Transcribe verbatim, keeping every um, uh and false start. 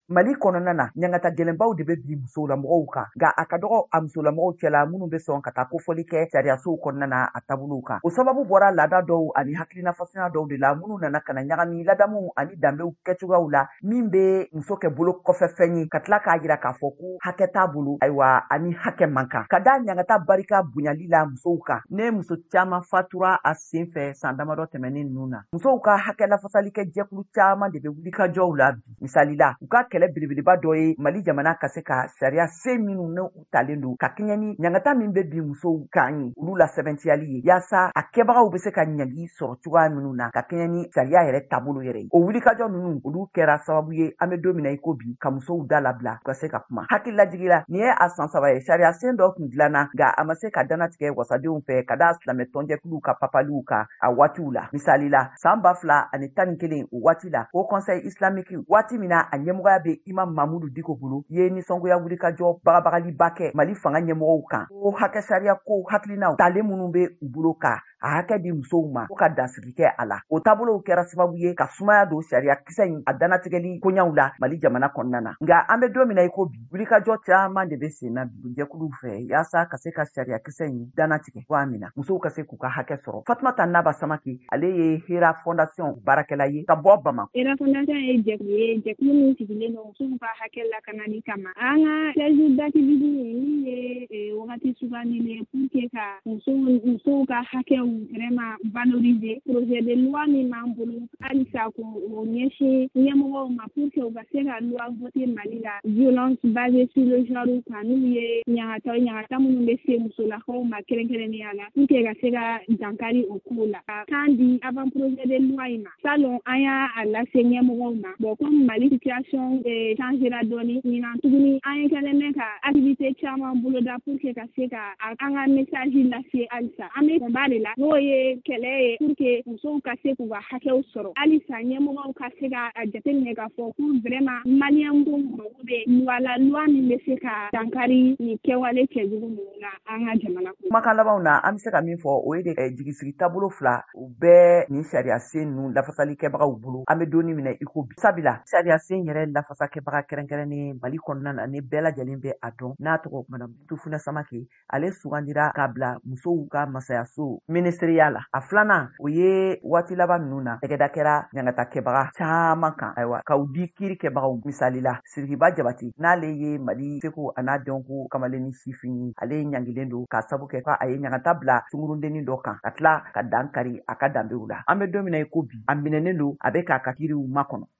Mali kɔnɔna na ɲangata gɛlɛnbaw de bɛ bi musolamɔgɔw kan nka a ka dɔgɔ a musolamɔgɔw cɛla minnu bɛ sɔn ka taa kofɔli kɛ sariyasow kɔnɔna na a taabolow kan. O sababu bɔra laada dɔw ani hakilinafasiya dɔw de la minnu nana ka na ɲagami ladamu ani danbew kɛcogoyaw la min bɛ muso kɛ bolo kɔfɛ fɛn ye ka tila k'a jira k'a fɔ ko hakɛ t'a bolo ayiwa ani hakɛ man kan ka da ɲangata barika bonyali la musow kan ne muso caman fatura a sen fɛ san damadɔ tɛmɛnen ninnu na. Musow ka hakɛ lafasali kɛ jɛkulu caman de bɛ wuli ka jɔw la bi. Misali la u ka kɛlɛ belebeleba dɔ ye Mali jamana ka se ka sariya sen minnu ne u talen don ka kɛɲɛ ni ɲangata min bɛ bi musow kan ye olu la sɛbɛntiyali ye yaasa a kɛbagaw bɛ se ka ɲangi sɔrɔ cogoya minnu na ka kɛɲɛ ni sariya yɛrɛ taabolo yɛrɛ ye. O wulikajɔ ninnu olu kɛra sababu ye an bɛ don min na i ko bi ka musow da labila ka se ka kuma. Hakili lajigila nin ye a san saba ye sariya sen dɔ tun dilanna nka a ma se ka danatigɛ wasadenw fɛ ka da silamɛ tɔnjɛkuluw ka papaliw kan a waatiw la. Misali la san ba fila ani tan ni kelen o waati la o conseil islamique waati min na a ɲɛmɔgɔya bɛ Imam Mamudu Diko bolo ye nisɔngoya wulikajɔ bagabagaliba kɛ Mali fanga ɲɛmɔgɔw kan o hakɛ sariya ko hakilinaw talen minnu bɛ u bolo ka a hakɛ di musow ma ko ka dansigi kɛ a la. O taabolow kɛra sababu ye ka sumaya don sariya kisɛ in a danatigɛli koɲaw la Mali jamana kɔnɔna na. Nka an bɛ don min na i ko bi wulikajɔ caman de bɛ sen na jɛkuluw fɛ yaasa ka se ka sariya kisɛ in danatigɛ cogoya min na musow ka se k'u ka hakɛ sɔrɔ. Fatumata Naba Samake ale ye Hera Fondation baarakɛla ye ka bɔ Bamako. Hera Fondation ye jɛkulu ye jɛkulu min sigilen don musow ka hakɛ lakanali kama. An ka sɛji d'activité min ye wagati sugandilen pour que ka musow ka hakɛw vraiment valoriser. Projet de loi min b'an bolo halisa ko o ɲɛsin ɲɛmɔgɔw ma pour que u ka se ka loi voter Mali la violence basée sur le genre kan n'u ye ɲagata ɲagata minnu bɛ se musolakaw ma kɛrɛnkɛrɛnnenya la pour que ka se ka dankari o kow la. Ka kan di avant projet de loi in ma salon an y'a lase ɲɛmɔgɔw ma. Bon comme Mali situation changera dɔɔni ɲinan tuguni an ye kɛlen bɛ ka activité caman boloda pour que ka se ka an ka message lase halisa. An bɛ kunba de la n'o ye kɛlɛ ye pour que musow ka se k'u ka hakɛw sɔrɔ. Halisa ɲɛmɔgɔw ka se ka jateminɛ k'a fɔ ko vraiment maliyɛnw mago bɛ loi la loi min bɛ se ka dankari nin kɛwale cɛjugu ninnu na an ka jamana kɔnɔ. Kumakan labanw na an bɛ se ka min fɔ o ye de jigisigi taabolo fila u bɛɛ nin sariya sen ninnu lafasalikɛbagaw bolo an bɛ donni minɛ i ko bi. Sabula sariya sen yɛrɛ lafasakɛbaga kɛrɛnkɛrɛnnen Mali kɔnɔna na ne bɛɛ lajɛlen bɛ a dɔn n'a tɔgɔ Madame Tufuna Samake ale sugandira k'a bila musow ka masayaso ministeriya la. A filanan o ye waati laban ninnu na tɛgɛda kɛra ɲangatakɛbaga caman kan ayiwa k'aw di kiiri kɛbagaw misali la Sirikiba Jabati n'ale ye Mali seko a n'a denko kamalenni sifin ye ale ɲangilen don k'a sabu kɛ k'a ye ɲangata bila sungurundennin dɔ kan ka tila ka dan kari a ka danbew la. An bɛ don min na i ko bi a minɛnen don a bɛ k'a ka kiiriw makɔnɔ.